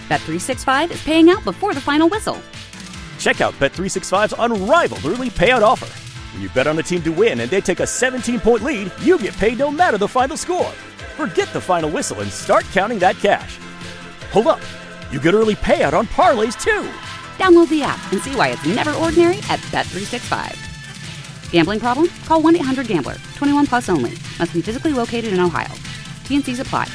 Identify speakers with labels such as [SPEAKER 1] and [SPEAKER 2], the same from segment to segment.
[SPEAKER 1] Bet365 is paying out before the final whistle.
[SPEAKER 2] Check out Bet365's unrivaled early payout offer. When you bet on a team to win and they take a 17-point lead, you get paid no matter the final score. Forget the final whistle and start counting that cash. Hold up. You get early payout on parlays, too.
[SPEAKER 1] Download the app and see why it's never ordinary at Bet365. Gambling problem? Call 1-800-GAMBLER. 21 plus only. Must be physically located in Ohio. T&Cs apply.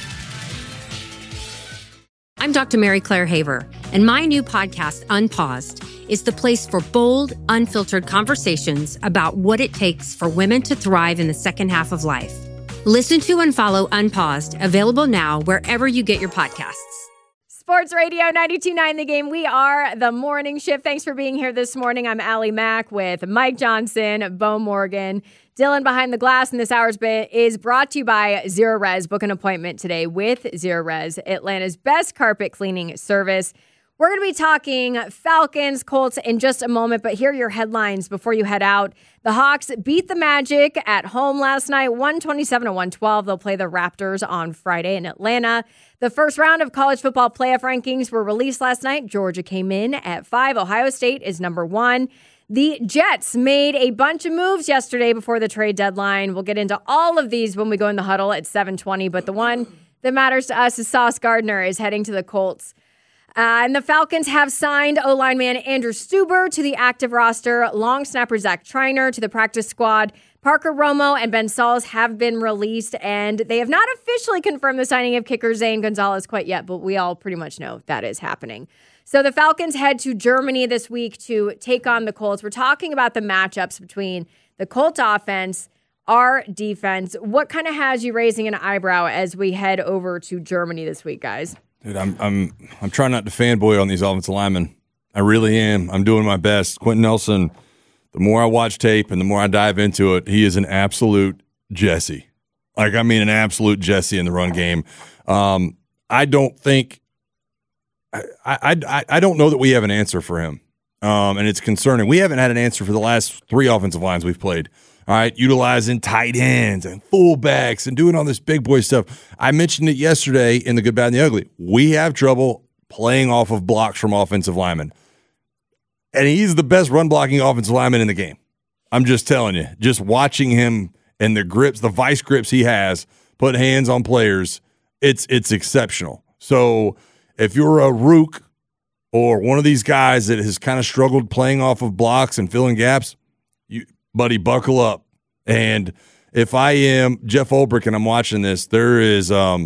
[SPEAKER 3] I'm Dr. Mary Claire Haver, and my new podcast, Unpaused, is the place for bold, unfiltered conversations about what it takes for women to thrive in the second half of life. Listen to and follow Unpaused, available now wherever you get your podcasts.
[SPEAKER 4] Sports Radio 92.9 The Game. We are the morning shift. Thanks for being here this morning. I'm Allie Mack with Mike Johnson, Bo Morgan, Dylan behind the glass. And this hour's bit is brought to you by Zerorez. Book an appointment today with Zerorez, Atlanta's best carpet cleaning service. We're going to be talking Falcons, Colts in just a moment, but here are your headlines before you head out. The Hawks beat the Magic at home last night, 127-112. They'll play the Raptors on Friday in Atlanta. The first round of college football playoff rankings were released last night. Georgia came in at 5. Ohio State is number 1. The Jets made a bunch of moves yesterday before the trade deadline. We'll get into all of these when we go in the huddle at 7:20, but the one that matters to us is Sauce Gardner is heading to the Colts. And the Falcons have signed O-lineman Andrew Stueber to the active roster, long snapper Zach Triner to the practice squad. Parker Romo and Ben Sauls have been released, and they have not officially confirmed the signing of kicker Zane Gonzalez quite yet, but we all pretty much know that is happening. So the Falcons head to Germany this week to take on the Colts. We're talking about the matchups between the Colts offense, our defense. What kind of has you raising an eyebrow as we head over to Germany this week, guys?
[SPEAKER 5] Dude, I'm trying not to fanboy on these offensive linemen. I really am. I'm doing my best. Quentin Nelson, the more I watch tape and the more I dive into it, he is an absolute Jesse. An absolute Jesse in the run game. I don't think I don't know that we have an answer for him, and it's concerning. We haven't had an answer for the last 3 offensive lines we've played. All right, utilizing tight ends and fullbacks and doing all this big boy stuff. I mentioned it yesterday in the Good, Bad, and the Ugly. We have trouble playing off of blocks from offensive linemen. And he's the best run-blocking offensive lineman in the game. I'm just telling you. Just watching him and the grips, the vice grips he has, put hands on players, it's exceptional. So if you're a Rook or one of these guys that has kind of struggled playing off of blocks and filling gaps, buddy, buckle up. And if I am Jeff Ulbrich and I'm watching this, there's a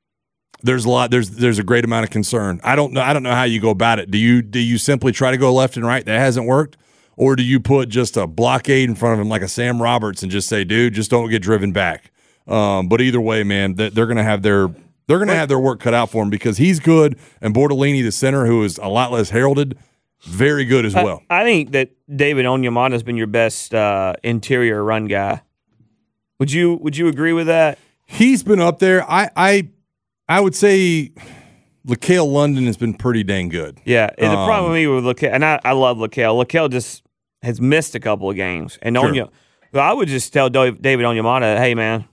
[SPEAKER 5] great amount of concern. I don't know how you go about it. Do you simply try to go left and right? That hasn't worked, or do you put just a blockade in front of him like a Sam Roberts and just say, dude, just don't get driven back? But either way, man, they're going to have their work cut out for him because he's good, and Bortolini, the center, who is a lot less heralded, very good as well.
[SPEAKER 6] I think that David Onyemata has been your best interior run guy. Would you agree with that?
[SPEAKER 5] He's been up there. I would say LaCale London has been pretty dang good.
[SPEAKER 6] Yeah, and the problem with me with LaCale, and I love LaCale. LaCale just has missed a couple of games. And
[SPEAKER 5] sure.
[SPEAKER 6] I would just tell David Onyemata, hey, man,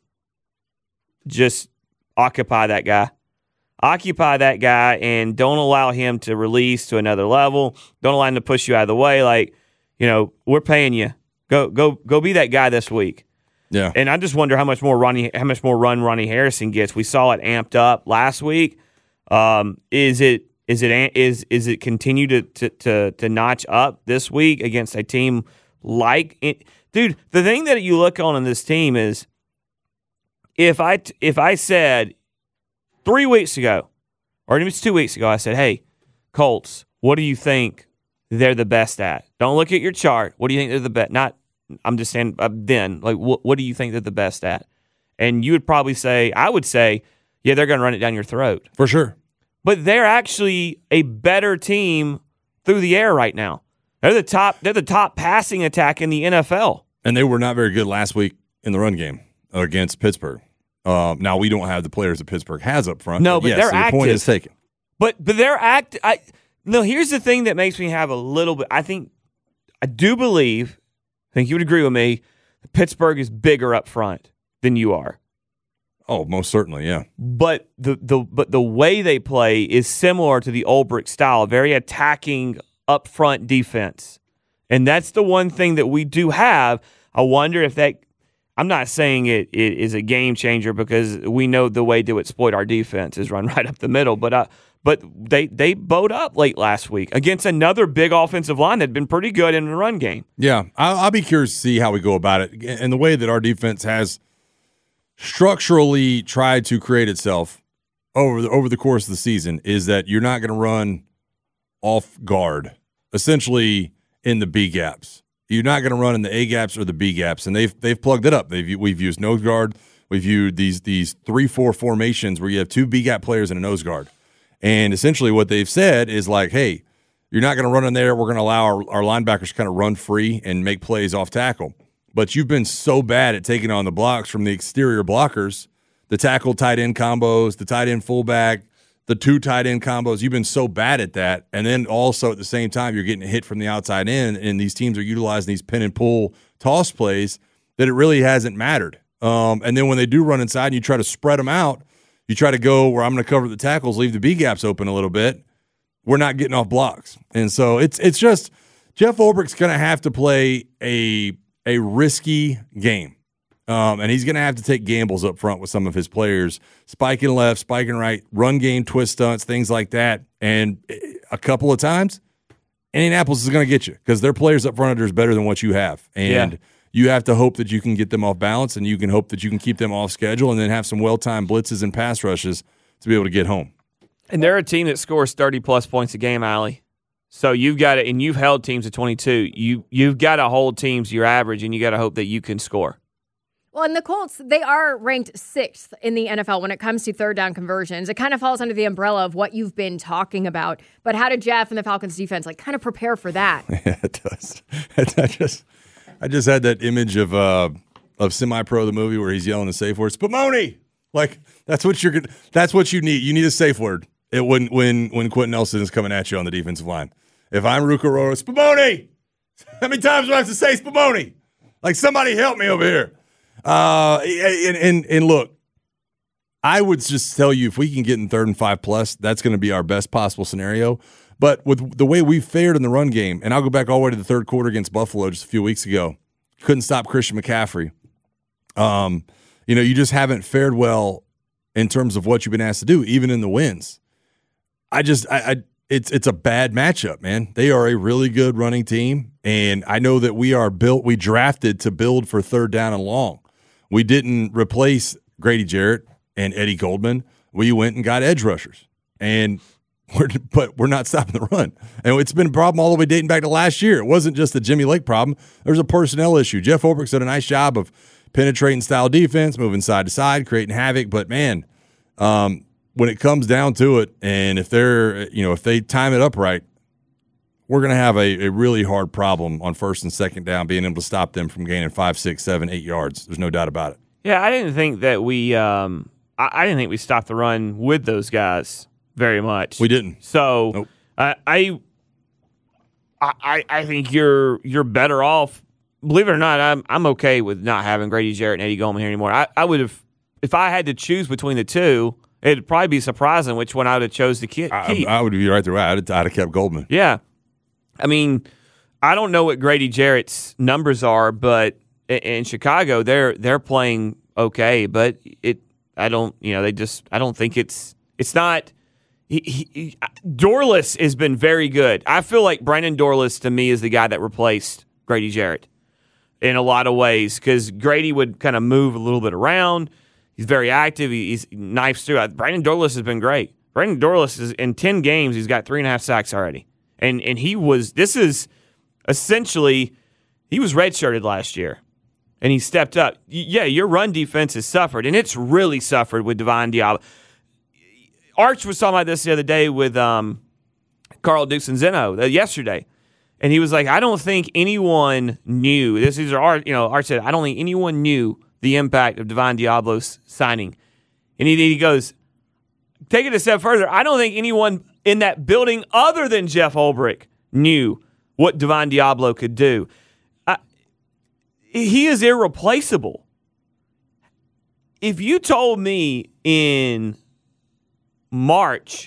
[SPEAKER 6] just occupy that guy. Occupy that guy and don't allow him to release to another level. Don't allow him to push you out of the way. We're paying you. Go be that guy this week.
[SPEAKER 5] Yeah.
[SPEAKER 6] And I just wonder how much more run Ronnie Harrison gets. We saw it amped up last week. Is it continue to notch up this week against a team like it? Dude, the thing that you look on in this team is if I said 3 weeks ago, or it was 2 weeks ago, I said, hey, Colts, what do you think they're the best at? Don't look at your chart. What do you think they're the best? I'm just saying then, what do you think they're the best at? And you would probably say, I would say, yeah, they're going to run it down your throat.
[SPEAKER 5] For sure.
[SPEAKER 6] But they're actually a better team through the air right now. They're the top passing attack in the NFL.
[SPEAKER 5] And they were not very good last week in the run game against Pittsburgh. Now, we don't have the players that Pittsburgh has up front.
[SPEAKER 6] No, but
[SPEAKER 5] yes,
[SPEAKER 6] they're
[SPEAKER 5] so
[SPEAKER 6] active.
[SPEAKER 5] The point is taken.
[SPEAKER 6] But they're active. No, here's the thing that makes me have a little bit. I think you would agree with me, Pittsburgh is bigger up front than you are.
[SPEAKER 5] Oh, most certainly, yeah.
[SPEAKER 6] But the way they play is similar to the Ulbrich style, very attacking upfront defense. And that's the one thing that we do have. I wonder if that – I'm not saying it is a game changer because we know the way to exploit our defense is run right up the middle. But they bowed up late last week against another big offensive line that had been pretty good in the run game.
[SPEAKER 5] Yeah, I'll be curious to see how we go about it. And the way that our defense has structurally tried to create itself over the course of the season is that you're not going to run off guard, essentially in the B gaps. You're not going to run in the A gaps or the B gaps, and they've plugged it up. We've used nose guard. We've used these 3-4 formations where you have 2 B gap players and a nose guard. And essentially what they've said is like, hey, you're not going to run in there. We're going to allow our linebackers to kind of run free and make plays off tackle. But you've been so bad at taking on the blocks from the exterior blockers, the tackle tight end combos, the tight end fullback, the 2 tight end combos. You've been so bad at that. And then also at the same time, you're getting hit from the outside in, and these teams are utilizing these pin and pull toss plays that it really hasn't mattered. And then when they do run inside and you try to spread them out, you try to go where I'm going to cover the tackles, leave the B gaps open a little bit. We're not getting off blocks. And so it's just Jeff Ulbrich's going to have to play a risky game. And he's going to have to take gambles up front with some of his players, spiking left, spiking right, run game, twist stunts, things like that. And a couple of times, Indianapolis is going to get you because their players up front are better than what you have. And you have to hope that you can get them off balance, and you can hope that you can keep them off schedule and then have some well-timed blitzes and pass rushes to be able to get home.
[SPEAKER 6] And they're a team that scores 30-plus points a game, Allie. So you've got to – and you've held teams to 22. You've got to hold teams your average, and you got to hope that you can score.
[SPEAKER 4] Well, and the Colts, they are ranked 6th in the NFL when it comes to third down conversions. It kind of falls under the umbrella of what you've been talking about. But how did Jeff and the Falcons defense kind of prepare for that?
[SPEAKER 5] Yeah, it does. I just had that image of Semi-Pro, the movie, where he's yelling the safe word, Spumoni! Like, that's what you need. You need a safe word when Quentin Nelson is coming at you on the defensive line. If I'm Rukaroro, Spumoni! How many times do I have to say Spumoni? Like, somebody help me over here. And look, I would just tell you if we can get in 3rd and 5+, that's going to be our best possible scenario. But with the way we fared in the run game, and I'll go back all the way to the third quarter against Buffalo just a few weeks ago, couldn't stop Christian McCaffrey. You just haven't fared well in terms of what you've been asked to do, even in the wins. It's a bad matchup, man. They are a really good running team, and I know that we drafted to build for third down and long. We didn't replace Grady Jarrett and Eddie Goldman. We went and got edge rushers, but we're not stopping the run. And it's been a problem all the way dating back to last year. It wasn't just a Jimmy Lake problem. There's a personnel issue. Jeff Ulbrich's done a nice job of penetrating style defense, moving side to side, creating havoc. But, man, when it comes down to it, and if they time it up right, we're going to have a really hard problem on 1st and 2nd down, being able to stop them from gaining 5, 6, 7, 8 yards. There's no doubt about it.
[SPEAKER 6] Yeah, I didn't think that we I didn't think we stopped the run with those guys very much.
[SPEAKER 5] We didn't.
[SPEAKER 6] So
[SPEAKER 5] nope.
[SPEAKER 6] I think you're better off. Believe it or not, I'm okay with not having Grady Jarrett and Eddie Goldman here anymore. I would have, if I had to choose between the two, it'd probably be surprising which one I would have chose to keep.
[SPEAKER 5] I would be right there. I'd have kept Goldman.
[SPEAKER 6] Yeah. I mean, I don't know what Grady Jarrett's numbers are, but in Chicago, they're playing okay. But I don't think it's not. Dorless has been very good. I feel like Brandon Dorless to me is the guy that replaced Grady Jarrett in a lot of ways because Grady would kind of move a little bit around. He's very active. He's knifes through. Brandon Dorless has been great. Brandon Dorless is in 10 games. He's got 3.5 sacks already. And he was – this is essentially – he was redshirted last year, and he stepped up. Yeah, your run defense has suffered, and it's really suffered with Divine Diablo. Arch was talking about this the other day with Carl Dixon Zeno yesterday, and he was like, I don't think anyone knew – Arch said, I don't think anyone knew the impact of Divine Diablo's signing. And he goes, take it a step further. I don't think anyone – in that building other than Jeff Ulbrich knew what Divine Diablo could do. He is irreplaceable. if you told me in March,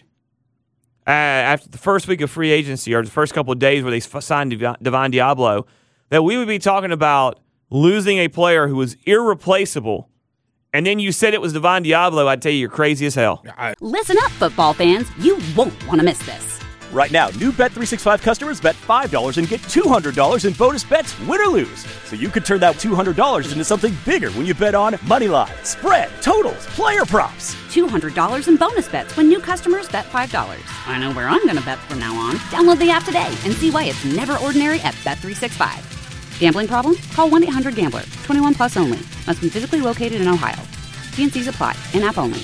[SPEAKER 6] after the first week of free agency or the first couple of days where they signed Divine Diablo, that we would be talking about losing a player who was irreplaceable, and then you said it was Divine Diablo, I'd tell you you're crazy as hell.
[SPEAKER 1] Listen up, football fans. You won't want to miss this.
[SPEAKER 2] Right now, new Bet365 customers bet $5 and get $200 in bonus bets, win or lose. So you could turn that $200 into something bigger when you bet on Moneyline, spread, totals, player props.
[SPEAKER 1] $200 in bonus bets when new customers bet $5. I know where I'm going to bet from now on. Download the app today and see why it's never ordinary at Bet365. Gambling problem? Call 1-800-GAMBLER. 21 plus only. Must be physically located in Ohio. T&Cs apply. In-app only.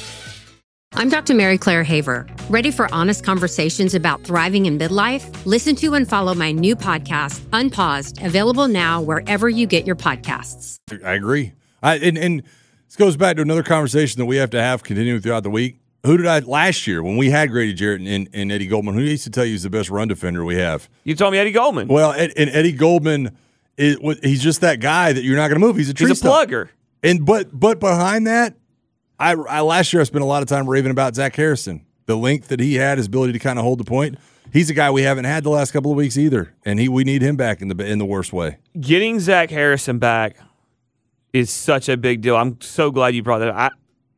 [SPEAKER 3] I'm Dr. Mary Claire Haver. Ready for honest conversations about thriving in midlife? Listen to and follow my new podcast, Unpaused, available now wherever you get your podcasts.
[SPEAKER 5] I agree. And this goes back to another conversation that we have to have continuing throughout the week. Who did I last year when we had Grady Jarrett and Eddie Goldman? Who used to tell you he's the best run defender we have?
[SPEAKER 6] You told me Eddie Goldman.
[SPEAKER 5] Well, and Eddie Goldman he's just that guy that you're not going to move. He's a tree
[SPEAKER 6] He's a plugger.
[SPEAKER 5] And but behind that, I last year I spent a lot of time raving about Zach Harrison. The length that he had, his ability to kind of hold the point. He's a guy we haven't had the last couple of weeks either, and we need him back in the worst way.
[SPEAKER 6] Getting Zach Harrison back is such a big deal. I'm so glad you brought that up.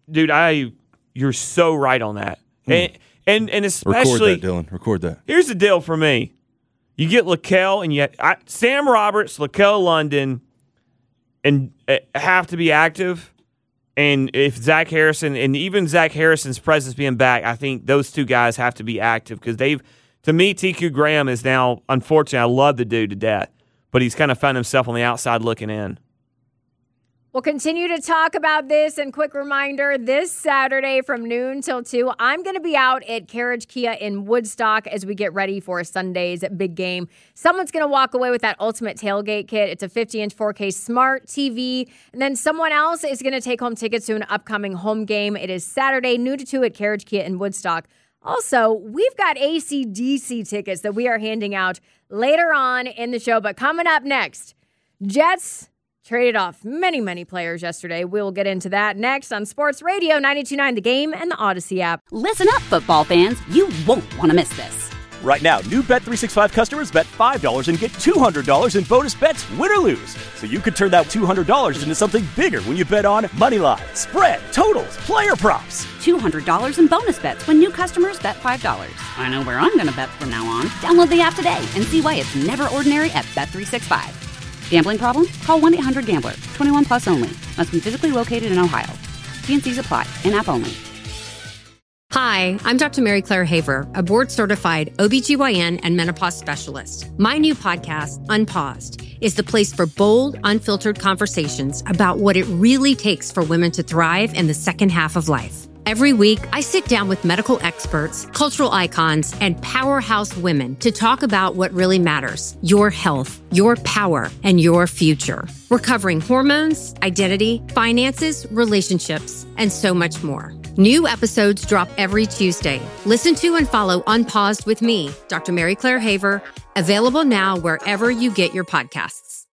[SPEAKER 6] You're so right on that. And especially
[SPEAKER 5] record that, Dylan. Record that.
[SPEAKER 6] Here's the deal for me. You get Laquel and Sam Roberts, Laquel London, and have to be active. And if Zach Harrison, and even Zach Harrison's presence being back, I think those two guys have to be active because to me, TQ Graham is now, unfortunately, I love the dude to death, but he's kind of found himself on the outside looking in.
[SPEAKER 4] We'll continue to talk about this. And quick reminder, this Saturday from noon till 2, I'm going to be out at Carriage Kia in Woodstock as we get ready for Sunday's big game. Someone's going to walk away with that ultimate tailgate kit. It's a 50-inch 4K smart TV. And then someone else is going to take home tickets to an upcoming home game. It is Saturday, noon to 2 at Carriage Kia in Woodstock. Also, we've got AC/DC tickets that we are handing out later on in the show. But coming up next, Jets traded off many players yesterday. We'll get into that next on Sports Radio 92.9 The Game and the Odyssey app.
[SPEAKER 1] Listen up, football fans. You won't want to miss this.
[SPEAKER 2] Right now, new Bet365 customers bet $5 and get $200 in bonus bets, win or lose. So you could turn that $200 into something bigger when you bet on Moneyline, spread, totals, player props.
[SPEAKER 1] $200 in bonus bets when new customers bet $5. I know where I'm going to bet from now on. Download the app today and see why it's never ordinary at Bet365. Gambling problem? Call 1-800-GAMBLER. 21 plus only. Must be physically located in Ohio. T&Cs apply. In-app only.
[SPEAKER 3] Hi, I'm Dr. Mary Claire Haver, a board-certified OBGYN and menopause specialist. My new podcast, Unpaused, is the place for bold, unfiltered conversations about what it really takes for women to thrive in the second half of life. Every week, I sit down with medical experts, cultural icons, and powerhouse women to talk about what really matters: your health, your power, and your future. We're covering hormones, identity, finances, relationships, and so much more. New episodes drop every Tuesday. Listen to and follow Unpaused with me, Dr. Mary Claire Haver, available now wherever you get your podcasts.